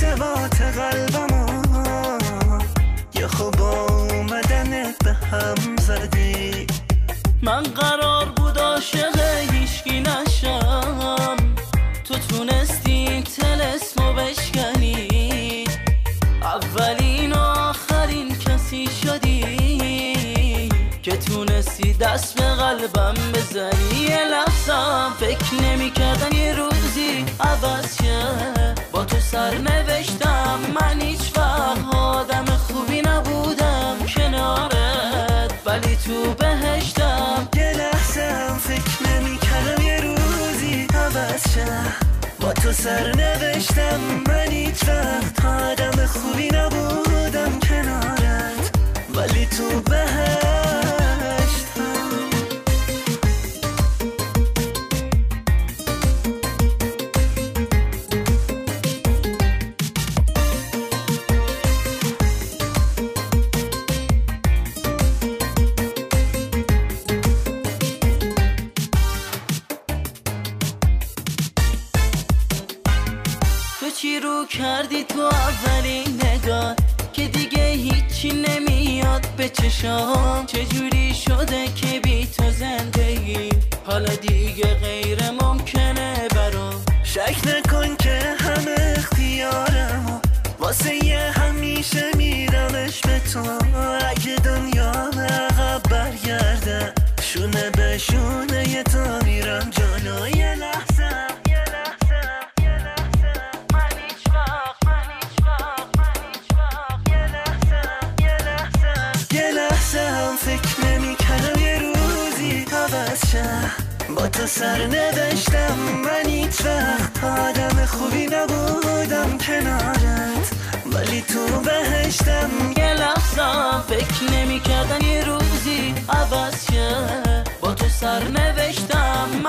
ارتباط قلبمو یه خوب اومدنت به هم زدی. من قرار بود عاشق هیچکی نشم، تو تونستی طلسمو بشکنی، اولین و آخرین کسی شدی که تونستی دست به قلبم بزنی. یه لحظم فکر نمی کردم یه روزی عوض شه، با تو سر نوشتم من هیچ وقت آدم خوبی نبودم کنارت، ولی تو بهشتم. یه لحظم فکر نمی کردم یه روزی عوض شه، با تو سر نوشتم من هیچ وقت آدم خوبی نبودم کنارت، ولی تو بهشتم. تو چی رو کردی تو اولین نگاه که دیگه هیچی نمیاد به چشام؟ چجوری شده که بی تو زندگی حالا دیگه غیر ممکنه برام؟ شک نکن که همه اختیارم واسه یه همیشه میرمش به تو. اگه دنیا عقب برگرده شونه به شونه یه تا میرم جلو. یه لحظه هم فکر نمی کردم یه روزی عوض شه، با تو سر نداشتم من هیچ وقت آدم خوبی نبودم کنارت، ولی تو بهشتم. یه لحظه فکر نمی کردم یه روزی عوض شه، با تو سر نوشتم